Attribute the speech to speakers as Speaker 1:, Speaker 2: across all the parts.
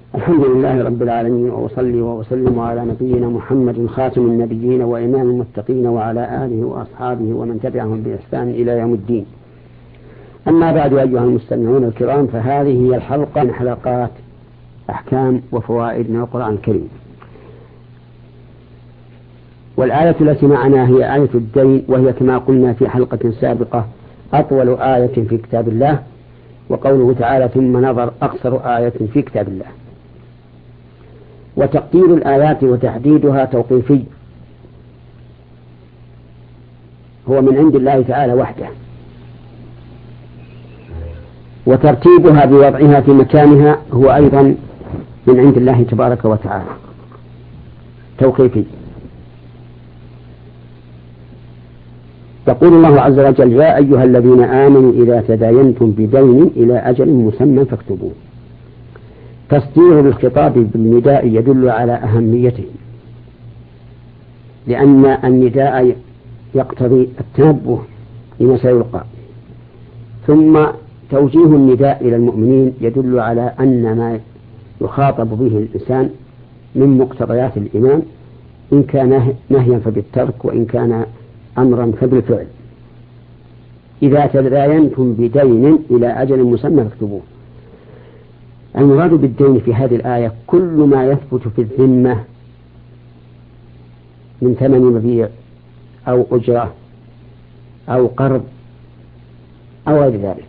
Speaker 1: الحمد لله رب العالمين، وأصلي وأسلم على نبينا محمد خاتم النبيين وإمام المتقين وعلى آله وأصحابه ومن تبعهم بإحسان إلى يوم الدين. أما بعد، أيها المستمعون الكرام، فهذه هي الحلقة من حلقات أحكام وفوائد من القرآن الكريم. والآية التي معنا هي آية الدين، وهي كما قلنا في حلقة سابقة أطول آية في كتاب الله، وقوله تعالى ثم نظر أقصر آية في كتاب الله. وتقدير الآيات وتحديدها توقيفي، هو من عند الله تعالى وحده، وترتيبها بوضعها في مكانها هو أيضا من عند الله تبارك وتعالى توقيفي. يقول الله عز وجل: يا أيها الذين آمنوا إذا تداينتم بدين إلى أجل مسمى فاكتبوه. تصدير الخطاب بالنداء يدل على أهميته، لأن النداء يقتضي التنبه لما سيلقى، ثم توجيه النداء إلى المؤمنين يدل على أن ما يخاطب به الإنسان من مقتضيات الإيمان، إن كان نهيا فبالترك، وإن كان أمرا فبالفعل. إذا تداينتم بدين إلى أجل مسمى فاكتبوه. المراد بالدين في هذه الآية كل ما يثبت في الذمة من ثمن مبيع أو أجرة أو قرض أو غير ذلك.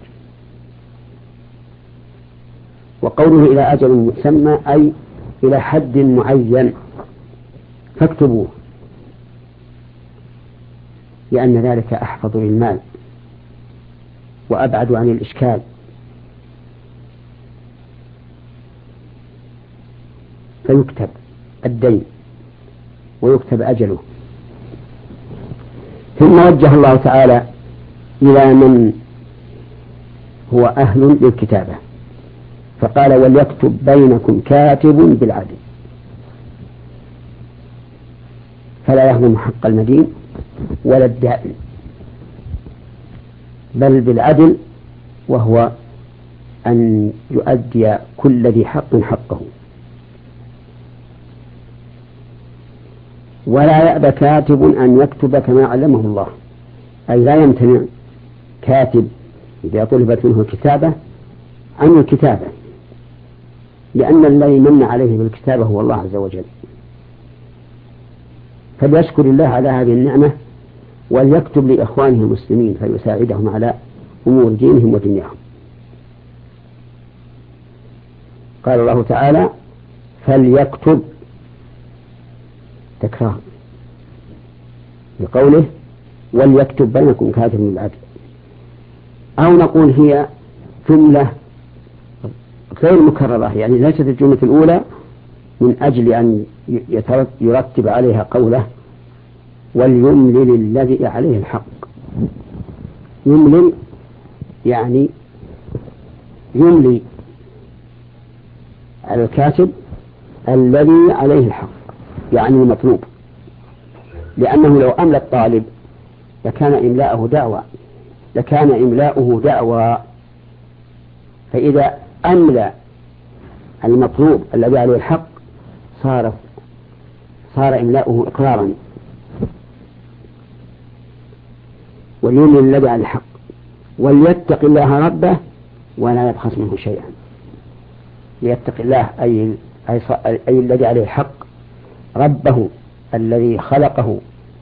Speaker 1: وقوله إلى أجل مسمى أي إلى حد معين فاكتبوه، لأن ذلك أحفظ للمال وأبعد عن الإشكال. فيكتب الدين ويكتب أجله. ثم وجه الله تعالى إلى من هو أهل للكتابة، فقال: وليكتب بينكم كاتب بالعدل. فلا يهضم حق المدين ولا الدائن، بل بالعدل، وهو أن يؤدي كل ذي حق حقه. ولا يأبى كاتب أن يكتب كما علمه الله، أي لا يمتنع كاتب إذا طلبت منه الكتابة عن الكتابة، لأن الذي من عليه بالكتابة هو الله عز وجل. فليشكر الله على هذه النعمة، وليكتب لإخوانه المسلمين فيساعدهم على أمور دينهم ودنياهم. قال الله تعالى: فليكتب، تكرار بقوله وليكتب بينكم كاتب بالعدل. أو نقول هي جملة غير مكررة، يعني ليست الجملة الأولى من أجل أن يرتب عليها قوله وليملل الذي عليه الحق. يملل يعني يملي على الكاتب الذي عليه الحق، يعني المطلوب، لأنه لو أملى الطالب لكان إملاؤه دعوى، فإذا أملى المطلوب الذي عليه الحق صار إملاؤه إقرارا. وليملل الذي على الحق وليتق الله ربه ولا يبخس منه شيئا. ليتق الله أي الذي عليه الحق ربه الذي خلقه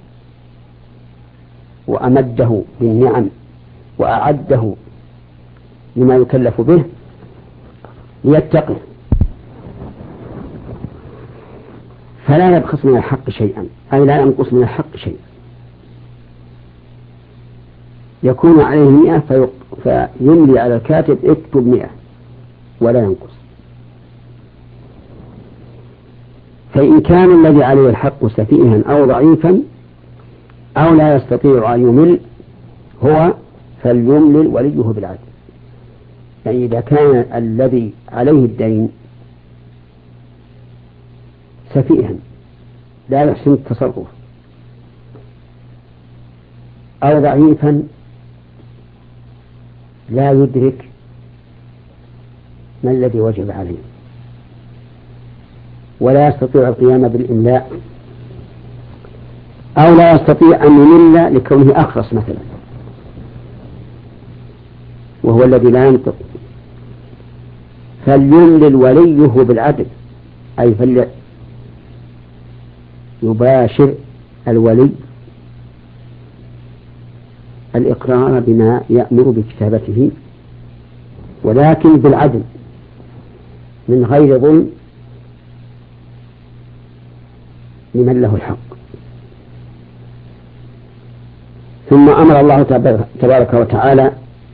Speaker 1: وأمده بالنعم وأعده لما يكلف به، ليتقه فلا يبخس من الحق شيئا، أي لا ينقص من الحق شيئا. يكون عليه 100 فيملي على الكاتب اكتب 100 ولا ينقص. فإن كان الذي عليه الحق سفيها أو ضعيفا أو لا يستطيع أن يمل هو فليملل وليه بالعدل. يعني إذا كان الذي عليه الدين سفيها لا يحسن التصرف أو ضعيفا لا يدرك ما الذي وجب عليه، ولا يستطيع القيام بالإملاء، أو لا يستطيع أن يمل لكونه أخرس مثلا، وهو الذي لا ينطق، فليملل وليه بالعدل، أي فليباشر الولي الإقرار بما يأمر بكتابته، ولكن بالعدل من غير ظلم لمن له الحق. ثم أمر الله تبارك وتعالى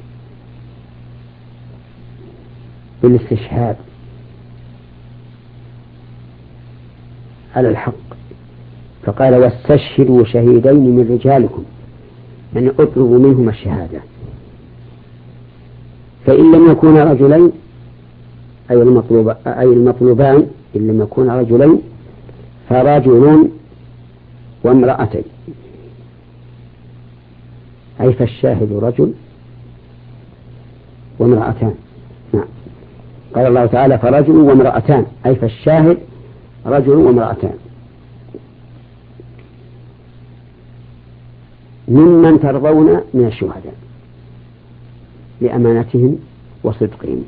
Speaker 1: بالاستشهاد على الحق، فقال واستشهدوا شهيدين من رجالكم، يعني اطلبوا منهما الشهادة. فإن لم يكونا رجلين أي المطلوبان إن لم يكونا رجلين فرجل وامرأتين، أي فالشاهد رجل وامرأتان. نعم، قال الله تعالى فرجل وامرأتان، أي فالشاهد رجل وامرأتان، ممن ترضون من الشهداء لأمانتهم وصدقهم.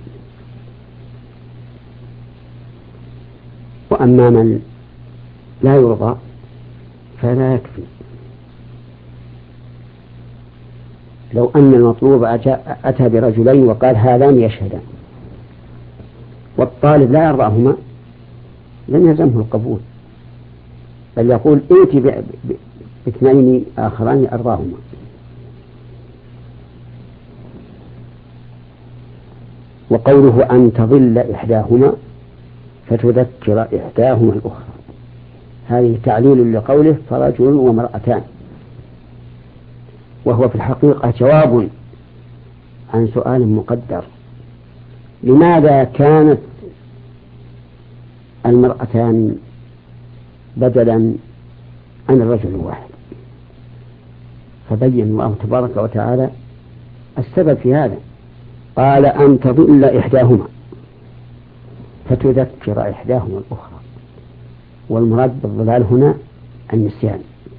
Speaker 1: وأما من لا يرضى فلا يكفي. لو أن المطلوب أتى برجلين وقال هذان يشهدان والطالب لا يرضاهما لم يلزمه القبول، بل يقول ائت باثنين آخران أرضاهما. وقوله أن تضل إحداهما فتذكر إحداهما الأخرى، هذه تعليل لقوله فرجل وامرأتان، وهو في الحقيقة جواب عن سؤال مقدر: لماذا كانت المرأتان بدلا عن الرجل الواحد؟ فبين الله تبارك وتعالى السبب في هذا، قال أن تضل إحداهما فتذكر إحداهما الأخرى، والمراد بالضلال هنا النسيان،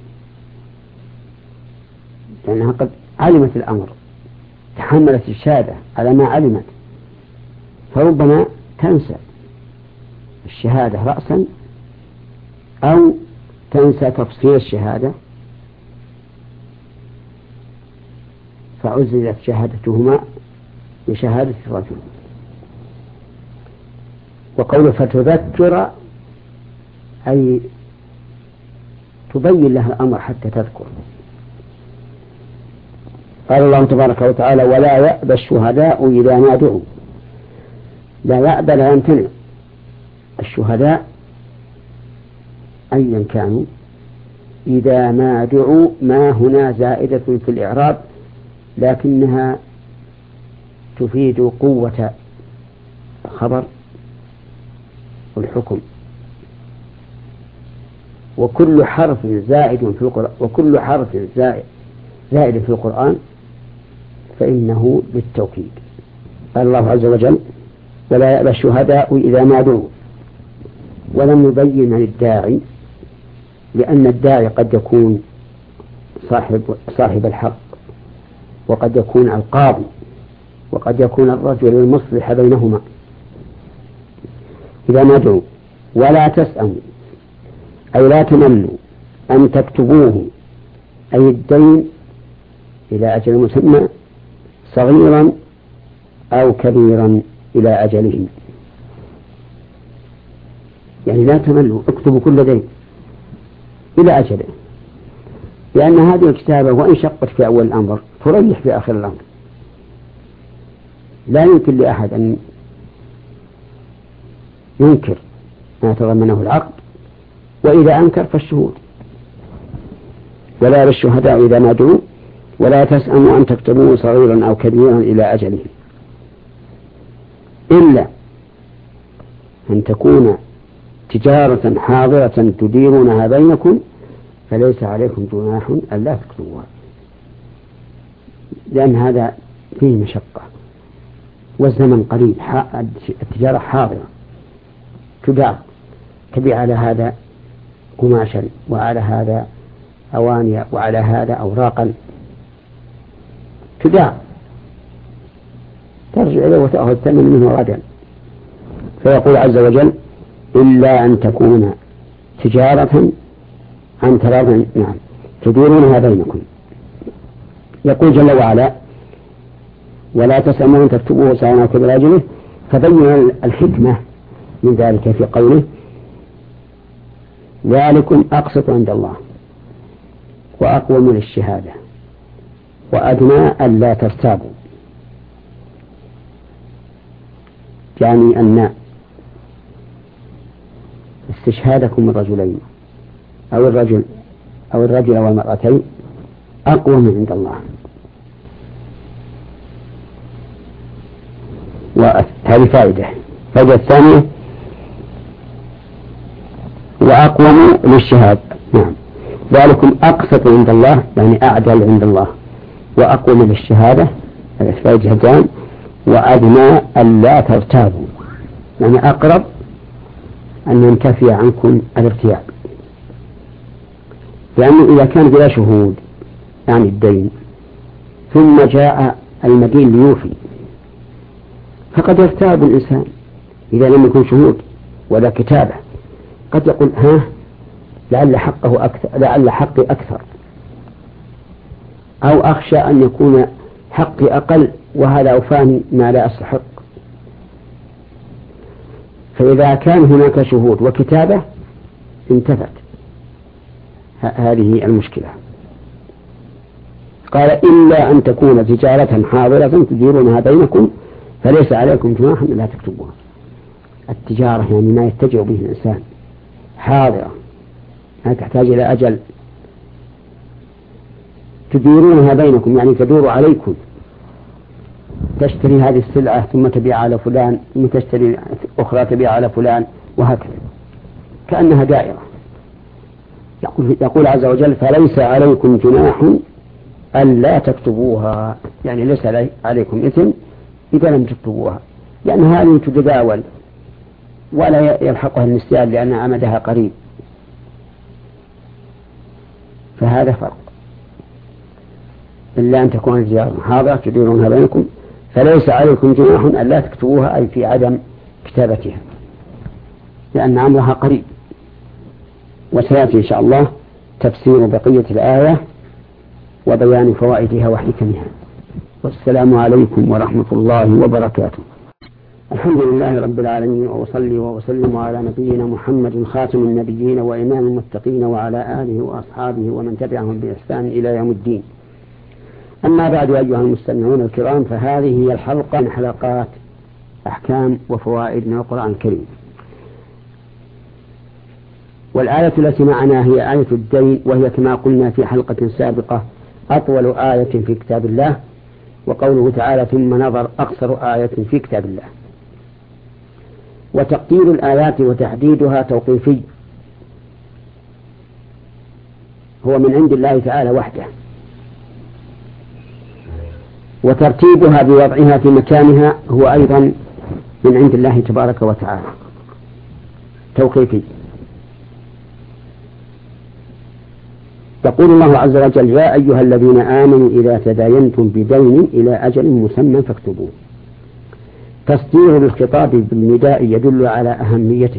Speaker 1: لأنها قد علمت الأمر، تحملت الشهادة على ما علمت، فربما تنسى الشهادة رأسا أو تنسى تفصيل الشهادة فعزلت شهادتهما بشهادة الرجل. وقوله فتذكر أي تبين لها الأمر حتى تذكر. قال الله تبارك وتعالى ولا يأبى الشهداء إذا ما دعوا. لا يأبى لا يمتنع، الشهداء أيا كانوا إذا ما دعوا، ما هنا زائدة في الإعراب لكنها تفيد قوة الخبر والحكم، وكل حرف زائد في القرآن زائد في القرآن فإنه بالتوكيد. قال الله عز وجل ولا يأبى الشهداء إذا ما دعوا، ولم يبين عن الداعي، لأن الداعي قد يكون صاحب الحق، وقد يكون القاضي، وقد يكون الرجل المصلح بينهما. إذا ما دعوا ولا تسأموا أي لا تملوا أن تكتبوه، أي الدين إلى أجل مسمى صغيرا أو كبيرا إلى أجله، يعني لا تملوا، اكتبوا كل دين إلى أجله، لأن هذه الكتابة وإن شقت في أول الأمر تريح في آخر الأمر. لا يمكن لأحد أن ينكر ما تضمنه العقد، وإذا أنكر فالشهود. ولا للشهداء إذا ما دعوا ولا تسأموا أن تكتبوه صغيرا أو كبيرا إلى أجله، إلا أن تكون تجارة حاضرة تديرونها بينكم فليس عليكم جناح ألا تكتبوها، لأن هذا فيه مشقة والزمن قريب، التجارة حاضرة تدار، تبيع على هذا قماشا وعلى هذا أوانية وعلى هذا أوراقا تداع، ترجع إليه وتأخذ الثمن منه غدا. فيقول عز وجل إلا أن تكون تجارة عن تراض نعم تديرونها بينكم. يقول جل وعلا ولا تسأموا أن تكتبوه سواء كتب رجله، فبين الحكمة من ذلك في قوله ذلكم أقسط عند الله وأقوم للشهادة وأدنى ألا ترتابوا، يعني أن استشهادكم الرجلين أو الرجل والمرأتين أقوم عند الله. وهذه فائدة الثانية وأقوم للشهادة نعم ذلكم أقسط عند الله يعني أعدل عند الله، وأقوم للشهادة الفائدتان، وأدنى ألا ترتابوا يعني أقرب أن ينتفي عنكم الارتياب. لأنه إذا كان بلا شهود يعني الدين ثم جاء المدين ليوفي فقد يرتاب الإنسان إذا لم يكن شهود ولا كتابة، قد يقول لعل حقه أكثر، لعل حقي أكثر، أو أخشى أن يكون حقي أقل وهذا أوفاني ما لا أستحق. فإذا كان هناك شهود وكتابة انتفت هذه المشكلة. قال إلا أن تكون تجارة حاضرة تديرونها بينكم فليس عليكم جناح لا تكتبوها. التجارة يعني ما يتجه به الإنسان حاضرة لا تحتاج إلى أجل، تديرونها بينكم يعني تدور عليكم، تشتري هذه السلعة ثم تبيع على فلان ثم تشتري أخرى تبيع على فلان وهكذا كأنها دائرة. يقول عز وجل فليس عليكم جناح ألا تكتبوها، يعني ليس عليكم إثم إذا لم تكتبوها، لأن هذه تتداول ولا يلحقها النسيان لأن عمدها قريب، فهذا فرق. إلا أن تكون التجارة حاضرة تديرونها بينكم فليس عليكم جناح ألا تكتبوها أي في عدم كتابتها لأن أمرها قريب. وسيأتي إن شاء الله تفسير بقية الآية وبيان فوائدها وحكمها. والسلام عليكم ورحمة الله وبركاته. الحمد لله رب العالمين، وأصلي وأسلم على نبينا محمد خاتم النبيين وإمام المتقين وعلى آله وأصحابه ومن تبعهم بإحسان إلى يوم الدين. أما بعد أيها المستمعون الكرام، فهذه هي الحلقة من حلقات أحكام وفوائد من القرآن الكريم. والآية التي معنا هي آية الدين، وهي كما قلنا في حلقة سابقة أطول آية في كتاب الله، وقوله تعالى ثم نظر أقصر آية في كتاب الله. وتقدير الآيات وتحديدها توقيفي هو من عند الله تعالى وحده، وترتيبها بوضعها في مكانها هو أيضا من عند الله تبارك وتعالى توقيفي. يقول الله عز وجل يا أيها الذين آمنوا إذا تداينتم بدين إلى أجل مسمى فاكتبوه. تصدير الخطاب بالنداء يدل على أهميته،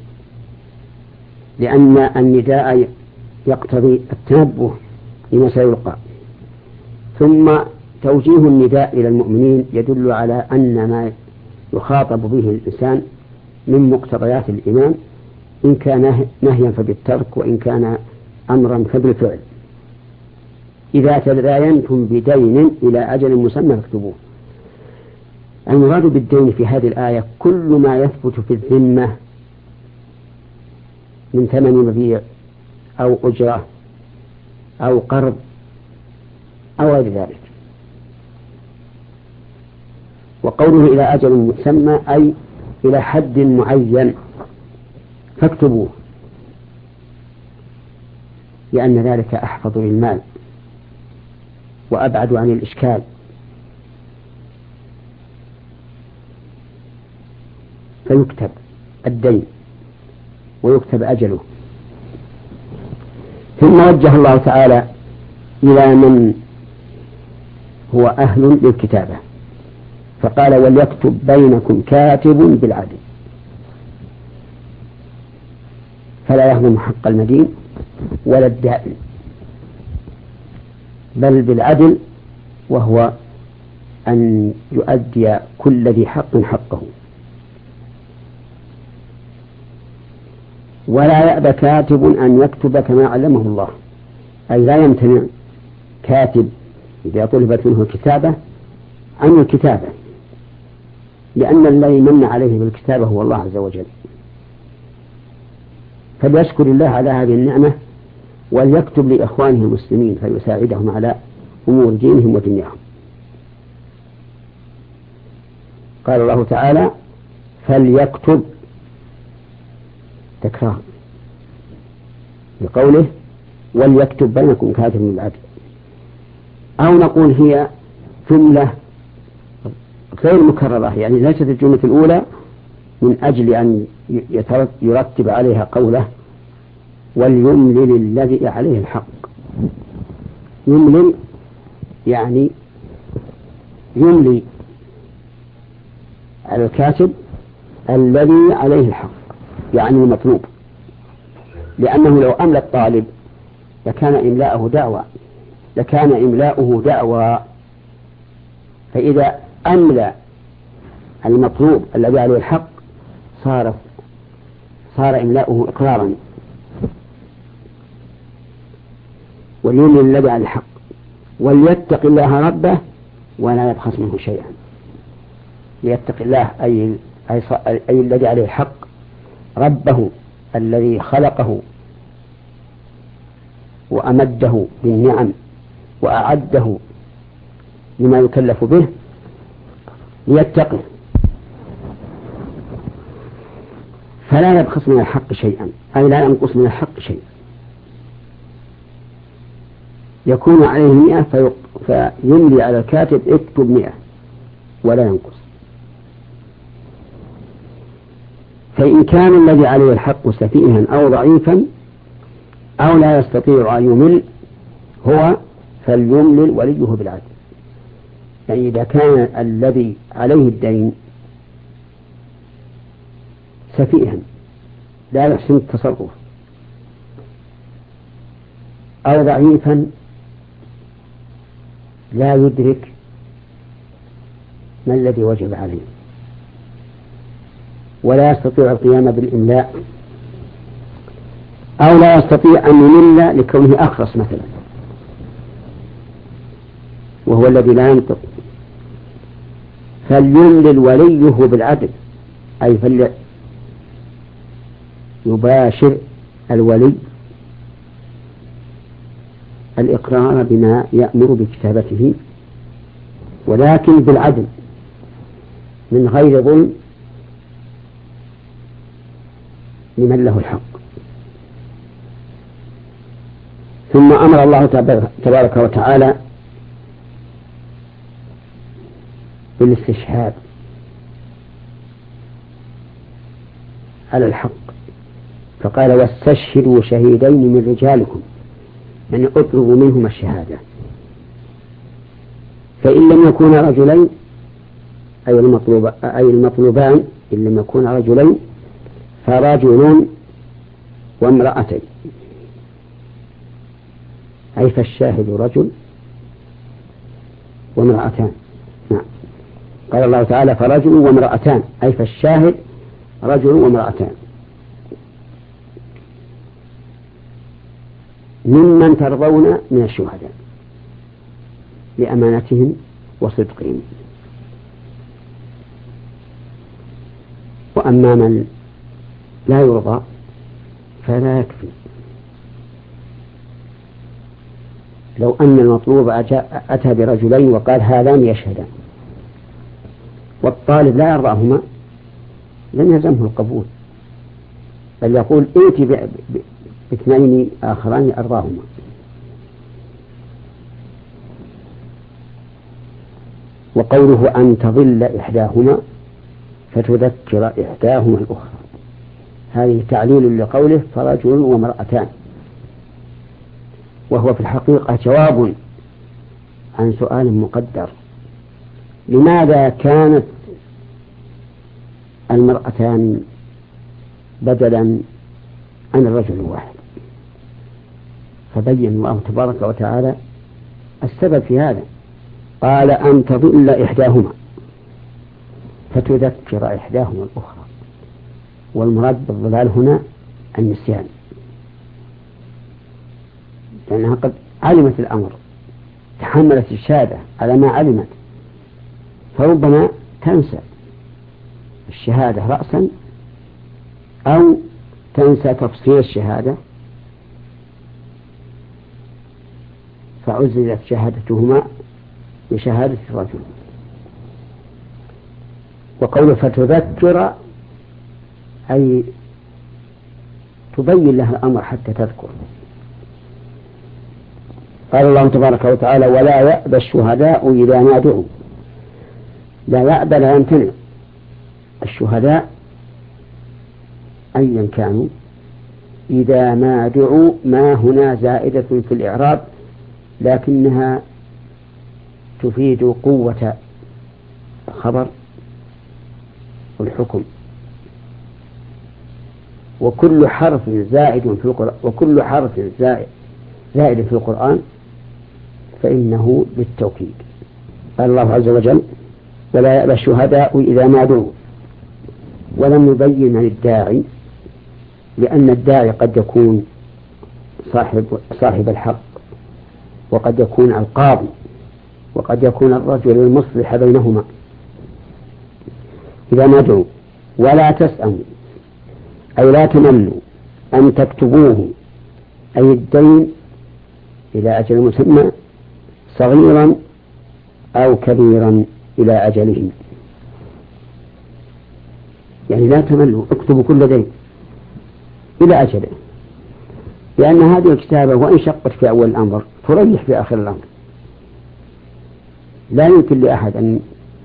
Speaker 1: لأن النداء يقتضي التنبه لما سيلقى، ثم توجيه النداء إلى المؤمنين يدل على أن ما يخاطب به الإنسان من مقتضيات الإيمان، إن كان نهيا فبالترك وإن كان أمرا فبالفعل. إذا تداينتم بدين إلى أجل مسمى فاكتبوه. المراد بالدين في هذه الآية كل ما يثبت في الذمة من ثمن مبيع أو أجرة أو قرض أو غير ذلك. وقوله إلى أجل مسمى أي إلى حد معين فاكتبوه، لأن ذلك أحفظ للمال وأبعد عن الإشكال. فيكتب الدين ويكتب أجله. ثم وجه الله تعالى إلى من هو أهل للكتابة فقال وليكتب بينكم كاتب بالعدل فلا يهضم حق المدين ولا الدائن بل بالعدل، وهو أن يؤدي كل ذي حق حقه. ولا يأبى كاتب أن يكتب كما علمه الله، أي لا يمتنع كاتب إذا طلبت منه الكتابة عن الكتابة، لأن الذي من عليه بالكتابة هو الله عز وجل، فليشكر الله على هذه النعمة وليكتب لإخوانه المسلمين فيساعدهم على أمور دينهم ودنياهم. قال الله تعالى فليكتب تكرار بقوله وليكتب بينكم كاتب بالعدل، أو نقول هي جملة غير مكررة، يعني ليست الجملة الأولى من أجل أن يرتب عليها قوله وليملل الذي عليه الحق. يملل يعني يملي على الكاتب الذي عليه الحق، يعني المطلوب، لأنه لو أملى الطالب لكان إملاؤه دعوى، فإذا أملى المطلوب الذي عليه الحق صار إملاؤه إقرارا. وليملل الذي عليه الحق وليتق الله ربه ولا يبخس منه شيئا. ليتق الله أي الذي عليه الحق ربه الذي خلقه وأمده بالنعم وأعده لما يكلف به ليتقه، فلا يبخس من الحق شيئا، أي لا ينقص من الحق شيئا، يكون عليه 100 فيملي على الكاتب اكتب 100 ولا ينقص. فإن كان الذي عليه الحق سفيها أو ضعيفا أو لا يستطيع أن يمل هو فليملل وليه بالعدل. يعني إذا كان الذي عليه الدين سفيها لا يحسن التصرف أو ضعيفا لا يدرك ما الذي وجب عليه ولا يستطيع القيام بالإملاء أو لا يستطيع أن يمل لكونه أخرس مثلا وهو الذي لا ينطق، فليملل وليه بالعدل، أي يباشر الولي الإقرار بما يأمر بكتابته ولكن بالعدل من غير ظلم لمن له الحق. ثم أمر الله تبارك وتعالى بالاستشهاد على الحق فقال واستشهدوا شهيدين من رجالكم، يعني اطلبوا منهما الشهادة. فإن لم يكونا رجلين أي المطلوبان إن لم يكونا رجلين فرجل وامرأتين، أي فالشاهد رجل وامرأتان. نعم. قال الله تعالى فرجل وامرأتان، أي فالشاهد رجل وامرأتان ممن ترضون من الشهداء لأمانتهم وصدقهم. وأما من لا يرضى فلا يكفي. لو أن المطلوب أتى برجلين وقال هذان يشهدان والطالب لا يرضاهما لم يلزمه القبول، بل يقول ائت باثنين آخران أرضاهما. وقوله أن تضل إحداهما فتذكر إحداهما الأخرى، هذه تعليل لقوله فرجل ومرأتان، وهو في الحقيقة جواب عن سؤال مقدر: لماذا كانت المرأتان بدلا عن الرجل الواحد؟ فبين الله تبارك وتعالى السبب في هذا، قال: أن تضل إحداهما فتذكر إحداهما الأخرى. والمراد بالضلال هنا النسيان، لأنها قد علمت الأمر، تحملت الشهادة على ما علمت، فربما تنسى الشهادة رأسا أو تنسى تفصيل الشهادة، فعزلت شهادتهما بشهادة الرجل. وقوله فتذكر أي تبين لها الأمر حتى تذكر. قال الله تبارك وتعالى: ولا يأبى الشهداء إذا ما دعوا. لا يأبى، لا يمتنع. الشهداء أيا كانوا إذا ما دعوا، ما هنا زائدة في الإعراب، لكنها تفيد قوة الخبر والحكم. وكل حرف زائد في القرآن، وكل حرف زائد في القرآن فإنه بالتوكيد. قال الله عز وجل: ولا يأبى الشهداء إذا ما دعوا. ولم يبين عن الداعي، لأن الداعي قد يكون صاحب الحق، وقد يكون القاضي، وقد يكون الرجل المصلح بينهما. إذا ما دعوا. ولا تسأموا أي لا تملوا أن تكتبوه، أي الدين، إلى أجل مسمى، صغيرا أو كبيرا إلى أجله. يعني لا تملوا، اكتبوا كل دين إلى أجله، لأن هذه الكتابة وإن شقت في أول الأمر تريح في آخر الأمر. لا يمكن لأحد أن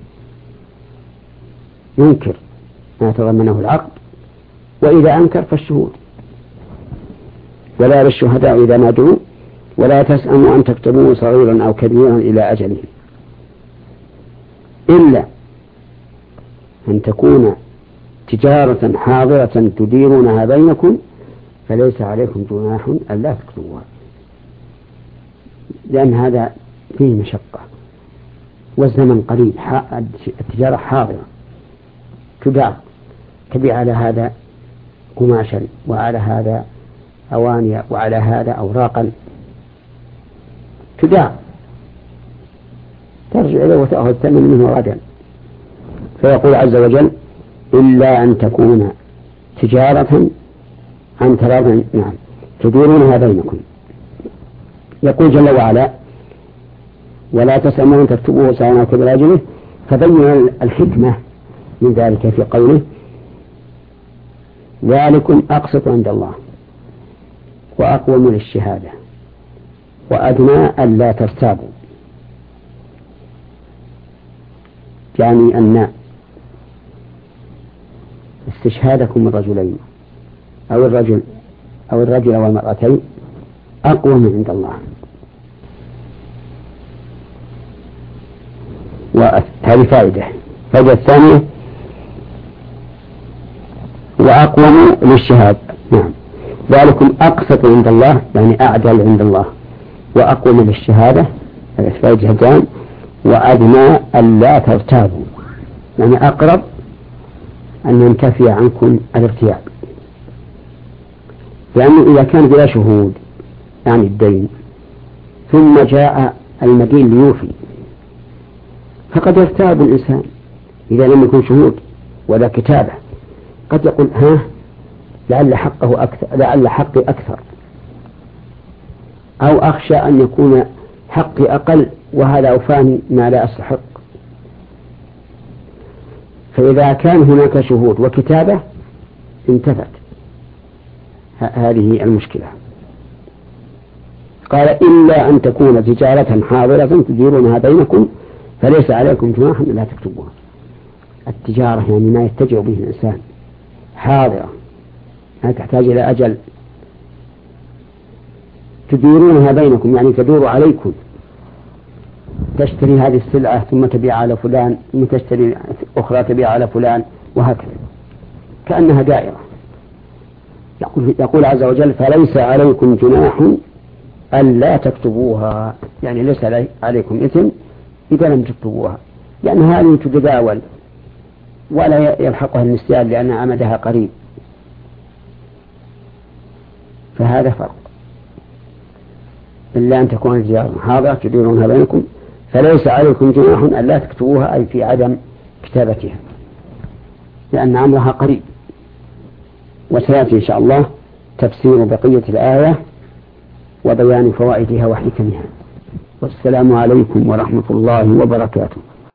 Speaker 1: ينكر ما تضمنه العقد، وإذا أنكر فالشهود. ولا للشهداء إذا ما دعوا ولا تسأموا أن تكتبوه صغيرا أو كبيرا إلى أجله، إلا أن تكون تجارة حاضرة تديرونها بينكم فليس عليكم جناح ألا تكتبوها، لأن هذا فيه مشقة والزمن قريب. التجارة حاضرة تدار، تبيع على هذا قماشا، وعلى هذا أواني، وعلى هذا أوراقا، تدار، ترجع إليه وتأخذ الثمن منه غدا. فيقول عز وجل: إلا أن تكون تجارة عن تراض، نعم، تديرونها بينكم. يقول جل وعلا: ولا تسأموا أن تكتبوه صغيرا أو كبيرا إلى أجله. فبين الحكمة من ذلك في قوله: ذلكم أقسط عند الله وأقوم للشهادة وأدنى ألا ترتابوا. يعني أن استشهادكم الرجلين أو الرجل أو المرأتين أقوم عند الله. وهذه فائدة الثانية: وأقوم للشهادة. نعم، ذلكم أقسط عند الله يعني أعدل عند الله، وأقوم للشهادة فائدتان، وأدنى ألا ترتابوا يعني أقرب أن ينتفي عنكم الارتياب. لأنه إذا كان بلا شهود يعني الدين، ثم جاء المدين ليوفي، فقد يرتاب الإنسان إذا لم يكن شهود ولا كتابة. قد يقول: لعل حقه أكثر، لعل حقي أكثر، أو أخشى أن يكون حقي أقل وهذا أوفاني ما لا أستحق. فإذا كان هناك شهود وكتابة انتفت هذه المشكلة. قال: إلا أن تكون تجارة حاضرة تديرونها بينكم فليس عليكم جناح إلا تكتبوها. التجارة يعني ما يتجه به الإنسان، حاضرة هذه تحتاج إلى أجل تديرونها بينكم، يعني تدور عليكم، تشتري هذه السلعة ثم تبيع على فلان، ثم تشتري أخرى تبيع على فلان، وهكذا كأنها دائرة. يقول عز وجل: فليس عليكم جناح ألا تكتبوها، يعني ليس عليكم إثم إذا لم تكتبوها، لأن هذه تتداول ولا يلحقها النسيان لأن أمدها قريب، فهذا فرق. إلا أن تكون التجارة حاضرة تديرونها بينكم، فليس عليكم جناح ألا تكتبوها، أي في عدم كتابتها لأن أمرها قريب. وسيأتي إن شاء الله تفسير بقية الآية وبيان فوائدها وحكمها. والسلام عليكم ورحمة الله وبركاته.